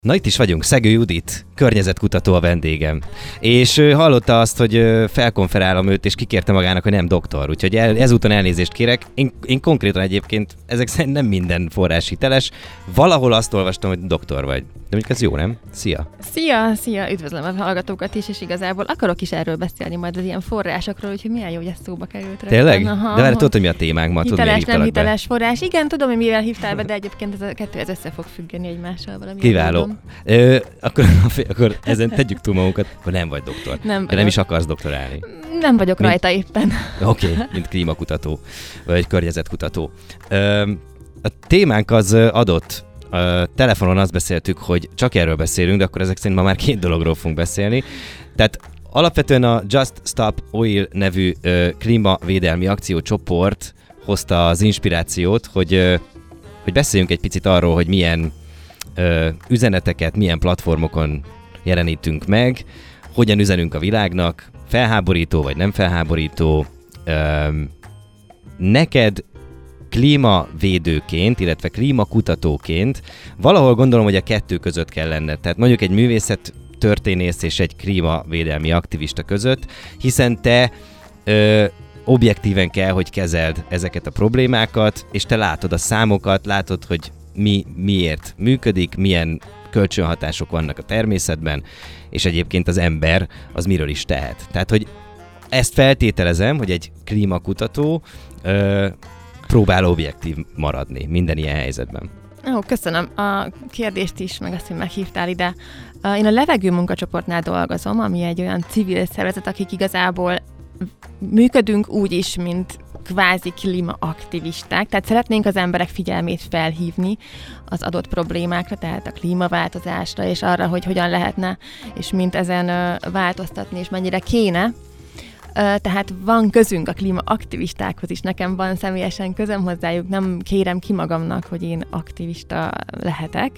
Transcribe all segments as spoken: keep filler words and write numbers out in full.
Na itt is vagyunk, Szegő Judit, környezetkutató a vendégem. És ő hallotta azt, hogy felkonferálom őt, és kikérte magának, hogy nem doktor. Úgyhogy el, ezúton elnézést kérek. Én, én konkrétan egyébként, ezek szerint nem minden forrás hiteles. Valahol azt olvastam, hogy doktor vagy. De mondjuk ez jó, nem? Szia! Szia, szia! Üdvözlöm a hallgatókat is, és igazából akarok is erről beszélni majd az ilyen forrásokról, úgyhogy milyen jó, hogy ez szóba került. Tényleg? Aha, de várj, tudod, hogy mi a témánk ma? Hiteles, tudod, nem hiteles be? Forrás. Igen, tudom, hogy mivel hívtál be, de egyébként ez a kettő ez össze fog függeni egymással valami. Kiváló. Ö, akkor, akkor ezen tegyük túl magunkat, hogy nem vagy doktor. Nem, de nem is akarsz doktorálni. Nem vagyok mint, rajta éppen. Oké, okay, mint klímakutató, vagy környezetkutató. Ö, a témánk az adott. A telefonon azt beszéltük, hogy csak erről beszélünk, de akkor ezek szerint ma már két dologról fogunk beszélni. Tehát alapvetően a Just Stop Oil nevű ö, klímavédelmi akciócsoport hozta az inspirációt, hogy, ö, hogy beszéljünk egy picit arról, hogy milyen ö, üzeneteket, milyen platformokon jelenítünk meg, hogyan üzenünk a világnak, felháborító vagy nem felháborító. Ö, neked klímavédőként, illetve klímakutatóként valahol gondolom, hogy a kettő között kell lenned. Tehát mondjuk egy művészettörténész és egy klímavédelmi aktivista között, hiszen te ö, objektíven kell, hogy kezeld ezeket a problémákat, és te látod a számokat, látod, hogy mi miért működik, milyen kölcsönhatások vannak a természetben, és egyébként az ember az miről is tehet. Tehát, hogy ezt feltételezem, hogy egy klímakutató ö, próbál objektív maradni minden ilyen helyzetben. Ó, köszönöm a kérdést is, meg azt, hogy meghívtál ide. Én a Levegő munkacsoportnál dolgozom, ami egy olyan civil szervezet, akik igazából működünk úgy is, mint kvázi klímaaktivisták, tehát szeretnénk az emberek figyelmét felhívni az adott problémákra, tehát a klímaváltozásra, és arra, hogy hogyan lehetne, és mint ezen változtatni, és mennyire kéne. Tehát van közünk a klímaaktivistákhoz is, nekem van személyesen közöm hozzájuk, nem kérem ki magamnak, hogy én aktivista lehetek.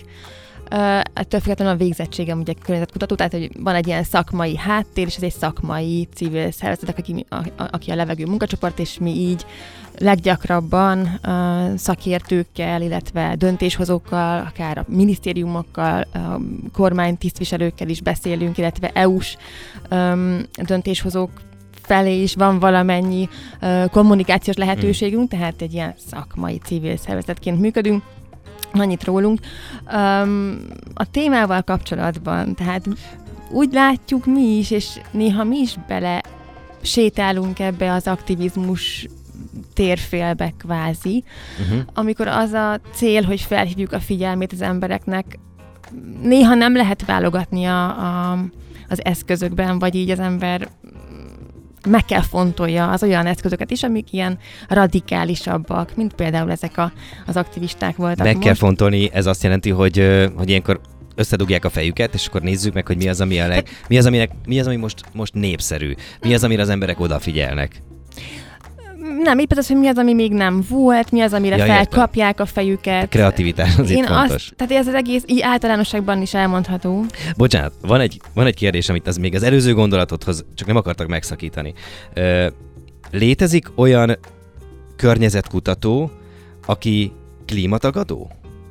Ettől függetlenül a végzettségem ugye környezetkutató, tehát hogy van egy ilyen szakmai háttér, és ez egy szakmai civil szervezet, aki, a, aki a Levegő munkacsoport, és mi így leggyakrabban uh, szakértőkkel, illetve döntéshozókkal, akár a minisztériumokkal, a kormánytisztviselőkkel is beszélünk, illetve é u-s um, döntéshozók felé is van valamennyi uh, kommunikációs lehetőségünk, hmm. tehát egy ilyen szakmai civil szervezetként működünk. Annyit rólunk. Um, a témával kapcsolatban, tehát úgy látjuk mi is, és néha mi is bele sétálunk ebbe az aktivizmus térfélbe kvázi, uh-huh. amikor az a cél, hogy felhívjuk a figyelmét az embereknek, néha nem lehet válogatni a, a, az eszközökben, vagy így az ember meg kell fontolja az olyan eszközöket is, amik ilyen radikálisabbak, mint például ezek a, az aktivisták voltak. Meg most. kell fontolni, ez azt jelenti, hogy, hogy ilyenkor összedugják a fejüket, és akkor nézzük meg, hogy mi az, ami a leg, mi az, aminek, mi az, ami most, most népszerű, mi az, amire az emberek odafigyelnek. Nem, épp az, hogy mi az, ami még nem volt, mi az, amire ja, felkapják értem. A fejüket. A kreativitás az itt fontos. Azt, tehát ez az egész így általánosságban is elmondható. Bocsánat, van egy, van egy kérdés, amit az még az előző gondolatodhoz csak nem akartak megszakítani. Ö, létezik olyan környezetkutató, aki klímatagadó?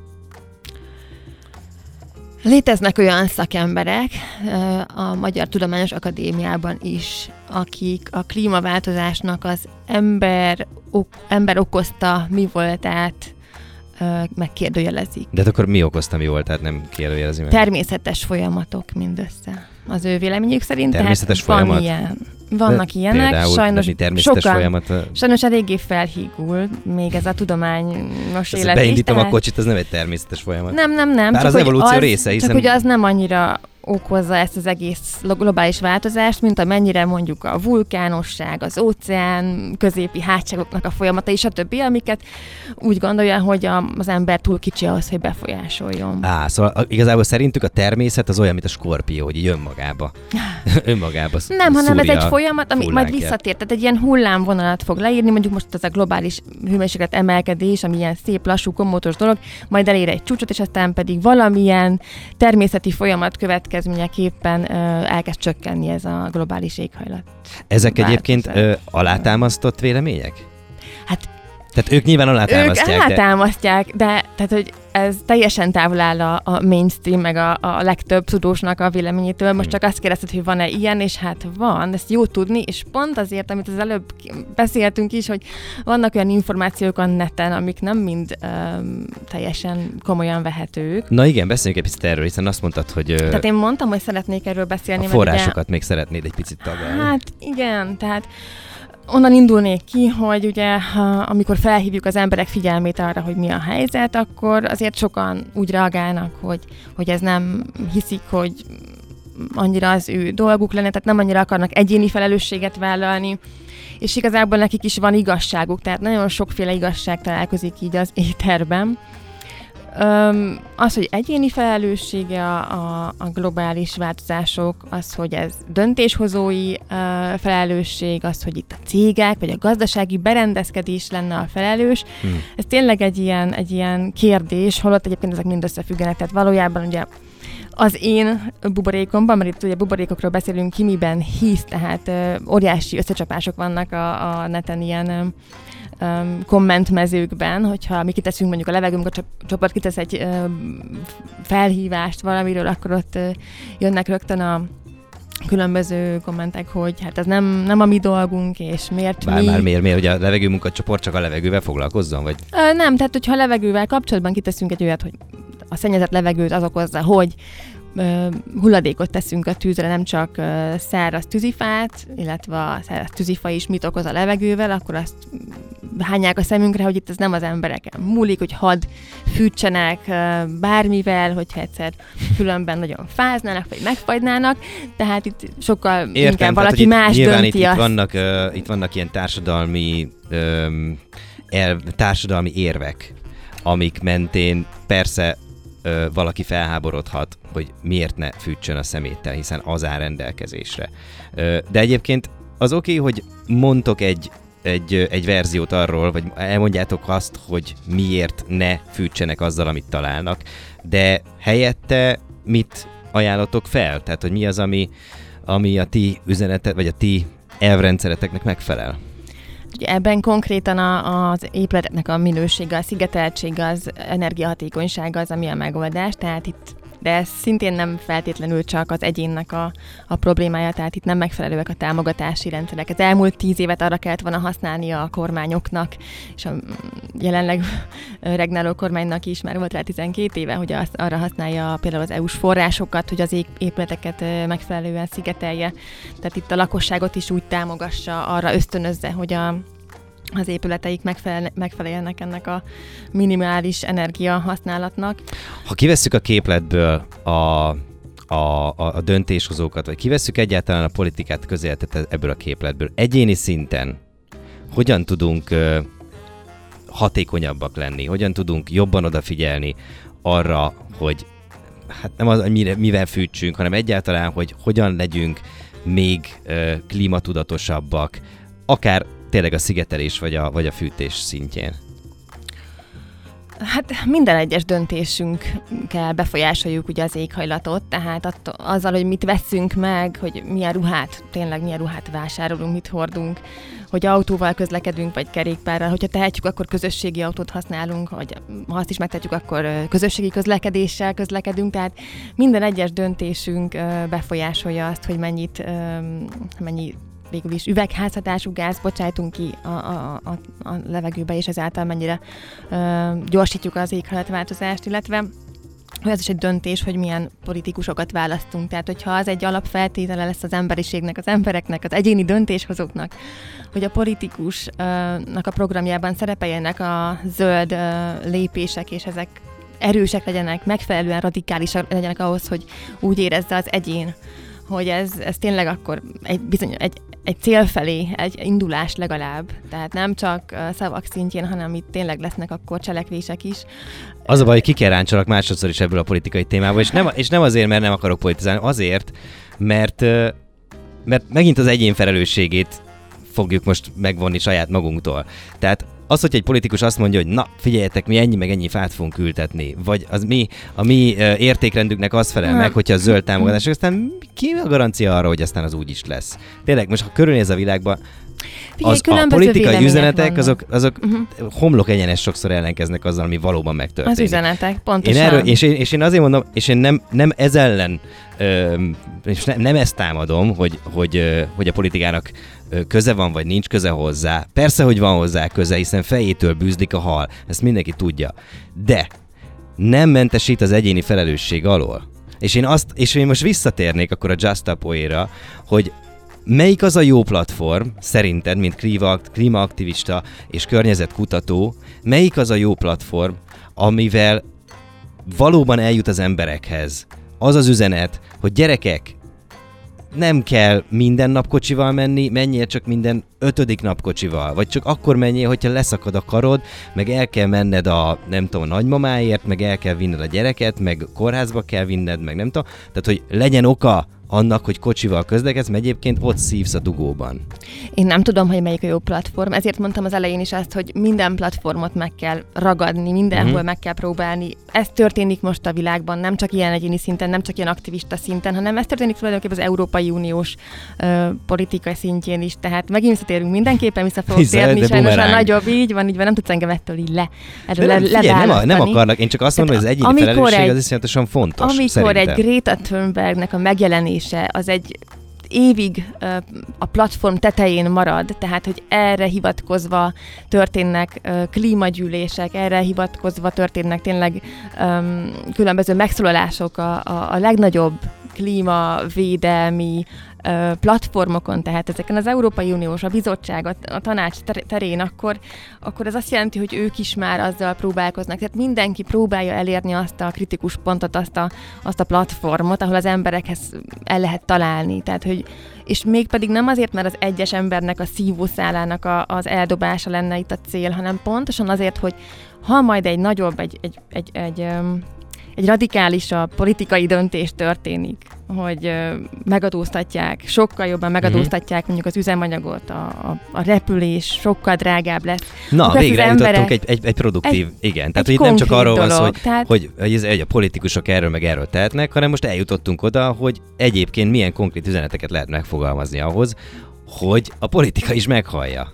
Léteznek olyan szakemberek a Magyar Tudományos Akadémiában is, akik a klímaváltozásnak az ember, ok, ember okozta mi voltát megkérdőjelezik. De hát akkor mi okozta mi voltát, nem kérdőjelezi meg? Természetes folyamatok mindössze. Az ő véleményük szerint. Természetes tehát folyamat? Van ilyen. Vannak de ilyenek, például, sajnos természetes sokan, folyamat a... sajnos eléggé felhígul még ez a tudományos élet is. Beindítom tehát... a kocsit, ez nem egy természetes folyamat. Nem, nem, nem. Bár csak az evolúció az, része, hiszen... Csak hogy az nem annyira okozza ezt az egész globális változást, mint amennyire mondjuk a vulkánosság, az óceán középi hátságoknak a folyamatai, stb., amiket úgy gondolja, hogy a, az ember túl kicsi ahhoz, hogy befolyásoljon. Á, szóval igazából szerintük a természet az olyan, mint a skorpió, hogy így önmagába. önmagába Nem, hanem ez egy folyamat, ami majd visszatér. Tehát egy ilyen hullámvonalat fog leírni, mondjuk most az a globális hőmérséklet emelkedés, ami ilyen szép, lassú, komótos dolog, majd elér egy csúcsot, és aztán pedig valamilyen természeti folyamat következményeképpen ö, elkezd csökkenni ez a globális éghajlat. Ezek változás. Egyébként ö, alátámasztott vélemények? Hát Tehát ők nyilván alátámasztják. Ők alátámasztják, de... de tehát, hogy ez teljesen távol áll a, a mainstream, meg a, a legtöbb tudósnak a véleményétől. Most csak azt kérdezted, hogy van-e ilyen, és hát van, ezt jó tudni, és pont azért, amit az előbb beszéltünk is, hogy vannak olyan információk a neten, amik nem mind um, teljesen komolyan vehetők. Na igen, beszéljünk egy picit erről, hiszen azt mondtad, hogy... Tehát én mondtam, hogy szeretnék erről beszélni. A forrásokat ugye, még szeretnéd egy picit taglalni. Hát igen, tehát onnan indulnék ki, hogy ugye ha, amikor felhívjuk az emberek figyelmét arra, hogy mi a helyzet, akkor azért sokan úgy reagálnak, hogy, hogy ez nem hiszik, hogy annyira az ő dolguk lenne, tehát nem annyira akarnak egyéni felelősséget vállalni, és igazából nekik is van igazságuk, tehát nagyon sokféle igazság találkozik így az éterben. Öm, az, hogy egyéni felelőssége a, a, a globális változások, az, hogy ez döntéshozói uh, felelősség, az, hogy itt a cégek, vagy a gazdasági berendezkedés lenne a felelős, hmm. ez tényleg egy ilyen, egy ilyen kérdés, holott egyébként ezek mind összefüggenek, tehát valójában ugye az én buborékomban, mert itt ugye buborékokról beszélünk, ki miben hisz, tehát uh, óriási összecsapások vannak a, a neten ilyen um, um, kommentmezőkben, hogyha mi kiteszünk mondjuk a levegőnk, a csoport kitesz egy um, felhívást valamiről, akkor ott uh, jönnek rögtön a különböző kommentek, hogy hát ez nem, nem a mi dolgunk, és miért Bár mi... már miért, miért, hogy a levegőmunkacsoport csak a levegővel foglalkozzon, vagy? Ö, nem, tehát hogyha a levegővel kapcsolatban kiteszünk egy olyat, hogy a szennyezett levegőt az okozza, hogy ö, hulladékot teszünk a tűzre, nem csak ö, száraz tűzifát, illetve a száraz tűzifa is mit okoz a levegővel, akkor azt hányják a szemünkre, hogy itt ez nem az embereken múlik, hogy hadd fűtsenek ö, bármivel, hogyha egyszer különben nagyon fáznának, vagy megfagynának, tehát itt sokkal Értem, inkább tehát, valaki más nyilván dönti itt, azt. itt, vannak, uh, itt vannak ilyen társadalmi, um, el, társadalmi érvek, amik mentén persze ö, valaki felháborodhat, hogy miért ne fűtsön a szeméttel, hiszen az áll rendelkezésre. Ö, de egyébként az oké, okay, hogy mondtok egy, egy, egy verziót arról, vagy elmondjátok azt, hogy miért ne fűtsenek azzal, amit találnak, de helyette mit ajánlotok fel? Tehát, hogy mi az, ami, ami a ti üzenetet, vagy a ti elvrendszereteknek megfelel? Ugye ebben konkrétan a, az épületeknek a minősége, a szigeteltsége, az energiahatékonysága az, ami a megoldás, tehát itt, de ez szintén nem feltétlenül csak az egyénnek a, a problémája, tehát itt nem megfelelőek a támogatási rendszerek. Az elmúlt tíz évet arra kellett volna használnia a kormányoknak, és a jelenleg regnáló kormánynak is már volt rá tizenkét éve, hogy az, arra használja például az é u-s forrásokat, hogy az épületeket megfelelően szigetelje. Tehát itt a lakosságot is úgy támogassa, arra ösztönözze, hogy a az épületeik megfelel, megfeleljenek ennek a minimális energiahasználatnak. Ha kivesszük a képletből a, a, a, a döntéshozókat, vagy kivesszük egyáltalán a politikát, közéletet ebből a képletből, egyéni szinten hogyan tudunk uh, hatékonyabbak lenni, hogyan tudunk jobban odafigyelni arra, hogy hát nem az, hogy mire, mivel fűtsünk, hanem egyáltalán, hogy hogyan legyünk még uh, klímatudatosabbak, akár tényleg a szigetelés vagy a, vagy a fűtés szintjén? Hát minden egyes döntésünkkel befolyásoljuk ugye az éghajlatot, tehát attól, azzal, hogy mit veszünk meg, hogy milyen ruhát, tényleg milyen ruhát vásárolunk, mit hordunk, hogy autóval közlekedünk, vagy kerékpárral, hogyha tehetjük, akkor közösségi autót használunk, vagy ha azt is megtehetjük, akkor közösségi közlekedéssel közlekedünk, tehát minden egyes döntésünk befolyásolja azt, hogy mennyit, mennyi végül is üvegházhatású gáz bocsájtunk ki a, a, a, a levegőbe, és ezáltal mennyire ö, gyorsítjuk az éghajlatváltozást, illetve ez is egy döntés, hogy milyen politikusokat választunk. Tehát, hogyha az egy alapfeltétele lesz az emberiségnek, az embereknek, az egyéni döntéshozóknak, hogy a politikusnak a programjában szerepeljenek a zöld ö, lépések, és ezek erősek legyenek, megfelelően radikálisak legyenek ahhoz, hogy úgy érezze az egyén, hogy ez, ez tényleg akkor egy, bizony, egy, egy cél felé, egy indulás legalább. Tehát nem csak szavak szintjén, hanem itt tényleg lesznek akkor cselekvések is. Az a baj, hogy ki kell ráncsolak másodszor is ebből a politikai témából, és nem, és nem azért, mert nem akarok politizálni, azért, mert, mert megint az egyén felelősségét fogjuk most megvonni saját magunktól. Tehát az, hogy egy politikus azt mondja, hogy na, figyeljetek, mi ennyi meg ennyi fát fogunk ültetni, vagy az mi, a mi uh, értékrendünknek az felel meg, hogyha a zöld támogatás, aztán ki a garancia arra, hogy aztán az úgy is lesz. Tényleg, most ha körülnéz a világban, Figyelj, az, a politikai üzenetek, vannak. azok, azok uh-huh. homlok egyenes sokszor ellenkeznek azzal, ami valóban megtörténik. Az üzenetek, pontosan. Én erről, és, én, és én azért mondom, és én nem, nem ez ellen, ö, és ne, nem ezt támadom, hogy, hogy, ö, hogy a politikának ö, köze van, vagy nincs köze hozzá. Persze, hogy van hozzá köze, hiszen fejétől bűzlik a hal. Ezt mindenki tudja. De nem mentesít az egyéni felelősség alól. És én, azt, és én most visszatérnék akkor a Just Stop Oil-ra, hogy melyik az a jó platform, szerinted, mint klímaaktivista és környezetkutató, melyik az a jó platform, amivel valóban eljut az emberekhez az az üzenet, hogy gyerekek, nem kell minden nap kocsival menni, menjél csak minden ötödik nap kocsival, vagy csak akkor menjél, hogyha leszakad a karod, meg el kell menned a, nem tudom, a nagymamáért, meg el kell vinned a gyereket, meg kórházba kell vinned, meg nem tudom, tehát hogy legyen oka annak, hogy kocsival közlekedsz, mert egyébként ott szívsz a dugóban. Én nem tudom, hogy melyik a jó platform, ezért mondtam az elején is azt, hogy minden platformot meg kell ragadni, mindenhol uh-huh. meg kell próbálni. Ez történik most a világban, nem csak ilyen egyéni szinten, nem csak ilyen aktivista szinten, hanem ez történik tulajdonképpen az Európai Uniós uh, politika szintjén is. Tehát megint visszatérünk, mindenképpen vissza fogok térni, sajnos a nagyobb, így van, így van, nem tudsz engem ettől így le. Erről le, figyelj, nem, a, nem akarnak, én csak azt mondom, hogy az egyéni felelősség az iszonyatosan fontos. Amikor szerintem. egy Greta Thunbergnek a megjelenés az egy évig uh, a platform tetején marad, tehát hogy erre hivatkozva történnek uh, klímagyűlések, erre hivatkozva történnek tényleg um, különböző megszólalások a, a, a legnagyobb klímavédelmi uh, platformokon, tehát ezeken az Európai Uniós, a bizottság, a, a tanács terén, akkor, akkor ez azt jelenti, hogy ők is már azzal próbálkoznak. Tehát mindenki próbálja elérni azt a kritikus pontot, azt a, azt a platformot, ahol az emberekhez el lehet találni. Tehát, hogy, és mégpedig nem azért, mert az egyes embernek a szívószálának a, az eldobása lenne itt a cél, hanem pontosan azért, hogy ha majd egy nagyobb, egy, egy, egy, egy, egy egy radikálisabb politikai döntés történik, hogy uh, megadóztatják, sokkal jobban megadóztatják uh-huh. mondjuk az üzemanyagot, a, a, a repülés sokkal drágább lesz. Na, végre jutottunk egy, egy, egy produktív, egy, igen. Tehát, hogy nem csak arról van szó, hogy, tehát... hogy, hogy, hogy a politikusok erről meg erről tehetnek, hanem most eljutottunk oda, hogy egyébként milyen konkrét üzeneteket lehet megfogalmazni ahhoz, hogy a politika is meghallja.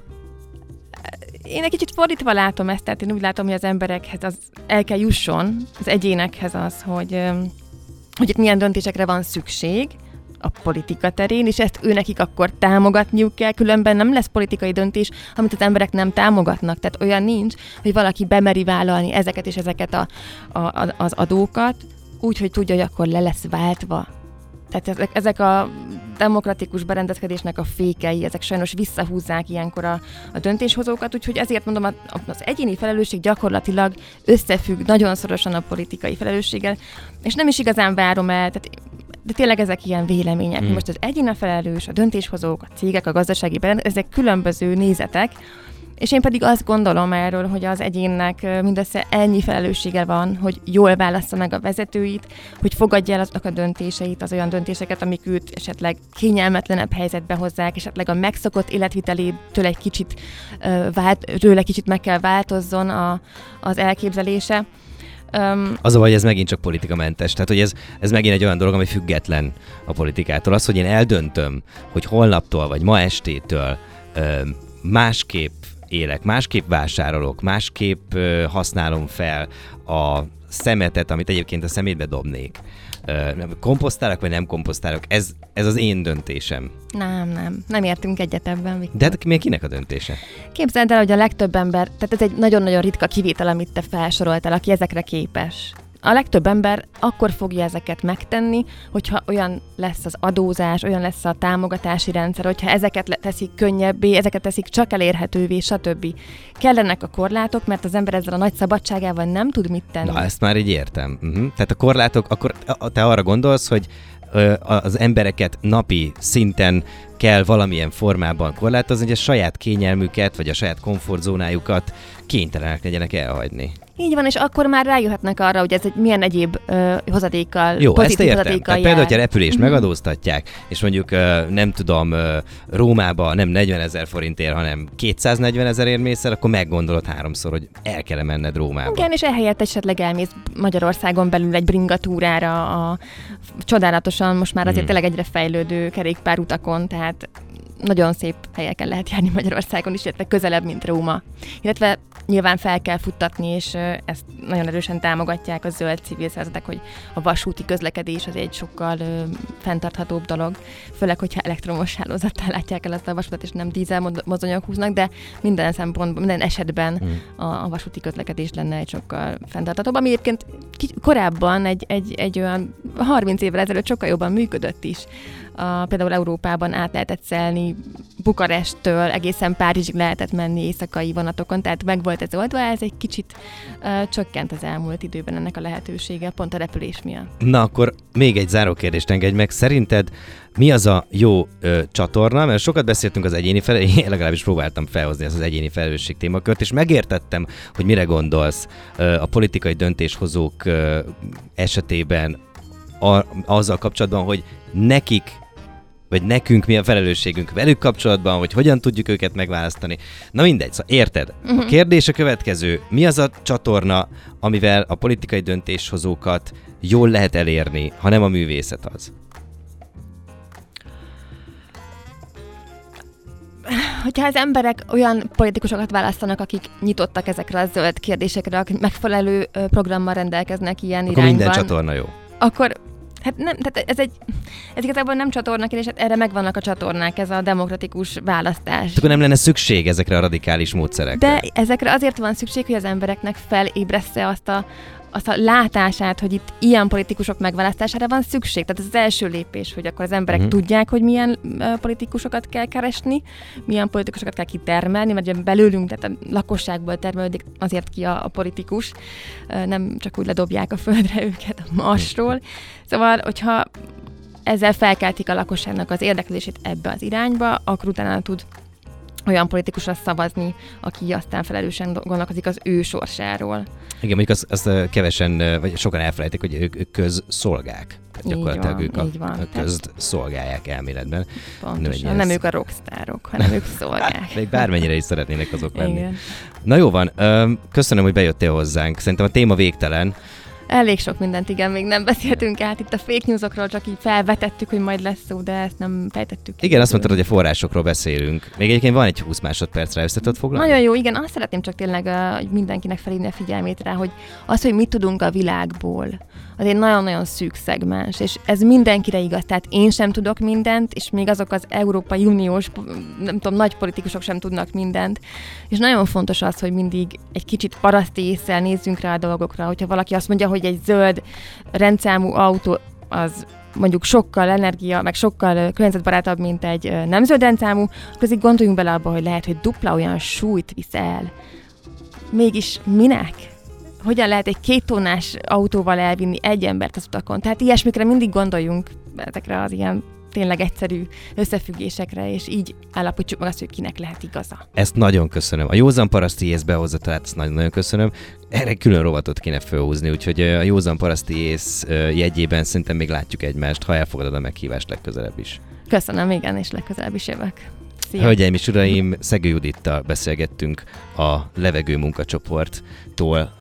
Én egy kicsit fordítva látom ezt, tehát én úgy látom, hogy az emberekhez az el kell jusson, az egyénekhez az, hogy, hogy itt milyen döntésekre van szükség a politika terén, és ezt őnekik akkor támogatniuk kell, különben nem lesz politikai döntés, amit az emberek nem támogatnak. Tehát olyan nincs, hogy valaki bemeri vállalni ezeket és ezeket a, a, az adókat, úgy, hogy tudja, hogy akkor le lesz váltva. Tehát ezek, ezek a demokratikus berendezkedésnek a fékei, ezek sajnos visszahúzzák ilyenkor a, a döntéshozókat, úgyhogy ezért mondom, az egyéni felelősség gyakorlatilag összefügg nagyon szorosan a politikai felelősséggel, és nem is igazán várom el, tehát, de tényleg ezek ilyen vélemények. Hmm. Most az egyéni felelős, a döntéshozók, a cégek, a gazdasági berendezkedések, ezek különböző nézetek, és én pedig azt gondolom erről, hogy az egyénnek mindössze ennyi felelőssége van, hogy jól válassza meg a vezetőit, hogy fogadja el azok a döntéseit, az olyan döntéseket, amik őt esetleg kényelmetlenebb helyzetbe hozzák, esetleg a megszokott életvitelétől egy kicsit, vált, tőle kicsit meg kell változzon a, az elképzelése. Um, az a baj, ez megint csak politikamentes. Tehát, hogy ez, ez megint egy olyan dolog, ami független a politikától. Az, hogy én eldöntöm, hogy holnaptól vagy ma estétől um, másképp élek, másképp vásárolok, másképp uh, használom fel a szemetet, amit egyébként a szemétbe dobnék. Uh, komposztálok, vagy nem komposztálok, ez, ez az én döntésem. Nem, nem. Nem értünk egyet ebben. Viktor. De hát miért kinek a döntése? Képzeld el, hogy a legtöbb ember, tehát ez egy nagyon-nagyon ritka kivétel, amit te felsoroltál, aki ezekre képes. A legtöbb ember akkor fogja ezeket megtenni, hogyha olyan lesz az adózás, olyan lesz a támogatási rendszer, hogyha ezeket teszik könnyebbé, ezeket teszik csak elérhetővé, stb. Kellenek a korlátok, mert az ember ezzel a nagy szabadságával nem tud mit tenni. Na, ezt már így értem. Uh-huh. Tehát a korlátok, akkor te arra gondolsz, hogy ö, az embereket napi szinten kell valamilyen formában korlátozni, hogy a saját kényelmüket, vagy a saját komfortzónájukat kénytelenek legyenek elhagyni. Így van, és akkor már rájöhetnek arra, hogy ez egy milyen egyéb uh, hozadékkal, jó, pozitív ezt értem. hozadékkal Tehát jár. például, hogyha repülést Mm-hmm. megadóztatják, és mondjuk uh, nem tudom, uh, Rómába nem negyvenezer forintért, hanem kétszáznegyvenezerért mész el, akkor meggondolod háromszor, hogy el kell menned Rómába. Igen, és ehelyett esetleg elmész Magyarországon belül egy bringatúrára a csodálatosan, most már azért mm. tényleg egyre fejlődő kerékpárutakon, tehát nagyon szép helyeken lehet járni Magyarországon is, illetve közelebb, mint Róma. Illetve nyilván fel kell futtatni, és ezt nagyon erősen támogatják a zöld civil szervezetek, hogy a vasúti közlekedés az egy sokkal ö, fenntarthatóbb dolog, főleg, hogyha elektromos hálózattal látják el azt a vasutat, és nem dízel mozdonyok húznak, de minden szempontból, minden esetben hmm. a, a vasúti közlekedés lenne egy sokkal fenntarthatóbb, ami egyébként korábban egy, egy, egy olyan harminc évvel ezelőtt sokkal jobban működött is. A, például Európában át lehetett szelni Bukaresttől egészen Párizsig lehetett menni éjszakai vonatokon, tehát meg volt ez oldva, ez egy kicsit uh, csökkent az elmúlt időben ennek a lehetősége, pont a repülés miatt. Na akkor még egy záró kérdést engedj meg. Szerinted mi az a jó ö, csatorna? Mert sokat beszéltünk az egyéni felelősség, én legalábbis próbáltam felhozni ezt az egyéni felelősség témakört, és megértettem, hogy mire gondolsz ö, a politikai döntéshozók ö, esetében a, azzal kapcsolatban, hogy nekik vagy nekünk mi a felelősségünk velük kapcsolatban, hogy hogyan tudjuk őket megválasztani. Na mindegy, szóval érted? Uh-huh. A kérdés a következő. Mi az a csatorna, amivel a politikai döntéshozókat jól lehet elérni, ha nem a művészet az? Hogyha az emberek olyan politikusokat választanak, akik nyitottak ezekre a zöld kérdésekre, akik megfelelő programmal rendelkeznek ilyen akkor irányban. Akkor minden csatorna jó. Akkor Hát nem, tehát ez egy, ez igazából nem csatorna kérdés, hát erre megvannak a csatornák, ez a demokratikus választás. Akkor nem lenne szükség ezekre a radikális módszerekre. De ezekre azért van szükség, hogy az embereknek felébreszte azt a, azt a látását, hogy itt ilyen politikusok megválasztására van szükség. Tehát ez az első lépés, hogy akkor az emberek uh-huh. tudják, hogy milyen uh, politikusokat kell keresni, milyen politikusokat kell kitermelni, mert ugye belőlünk, tehát a lakosságból termelődik azért ki a, a politikus, uh, nem csak úgy ledobják a földre őket a Marsról. Szóval, hogyha ezzel felkeltik a lakosságnak az érdeklődését ebbe az irányba, akkor utána tud olyan politikusra szavazni, aki aztán felelősen gondolkozik az ő sorsáról. Igen, mondjuk azt, azt kevesen, vagy sokan elfelejtik, hogy ők, ők közszolgák. Tehát gyakorlatilag van, ők a, van. a közt szolgálják elméletben. Pontosan, nem, nem ők a rockstárok, hanem ők szolgák. Még bármennyire is szeretnének azok lenni. Igen. Na jó van, köszönöm, hogy bejöttél hozzánk. Szerintem a téma végtelen. Elég sok mindent, igen, még nem beszéltünk át. Itt a fake newsokról csak így felvetettük, hogy majd lesz szó, de ezt nem fejtettük ki. Igen, azt mondtad, hogy a forrásokról beszélünk. Még egyébként van egy húsz másodpercre, össze tudod foglalni? Nagyon jó, igen. Azt szeretném csak tényleg uh, mindenkinek felhívni a figyelmét rá, hogy az, hogy mit tudunk a világból, az egy nagyon-nagyon szűk szegmens, és ez mindenkire igaz. Tehát én sem tudok mindent, és még azok az Európai Uniós, nem tudom, nagy politikusok sem tudnak mindent. És nagyon fontos az, hogy mindig egy kicsit paraszti ésszel nézzünk rá a dolgokra, hogyha valaki azt mondja, hogy egy zöld rendszámú autó az mondjuk sokkal energia, meg sokkal környezetbarátabb, mint egy nem zöld rendszámú, akkor azért gondoljunk bele abba, hogy lehet, hogy dupla olyan súlyt visz el. Mégis minek? Hogyan lehet egy két tónás autóval elvinni egy embert az utakon? Tehát ilyesmikre mindig gondoljunk, ezekre az ilyen tényleg egyszerű összefüggésekre, és így állapítsuk meg azt, hogy kinek lehet igaza. Ezt nagyon köszönöm. A józan paraszti ész behozatalát, ezt nagyon-nagyon köszönöm. Erre külön rovatot kéne felhúzni, úgyhogy a józan paraszti ész jegyében szerintem még látjuk egymást, ha elfogadod a meghívást legközelebb is. Köszönöm, igen, és legközelebb is jövök. Szia. Hölgyeim és uraim, Szegő Judittal beszélgettünk a Levegő munkacsoporttól,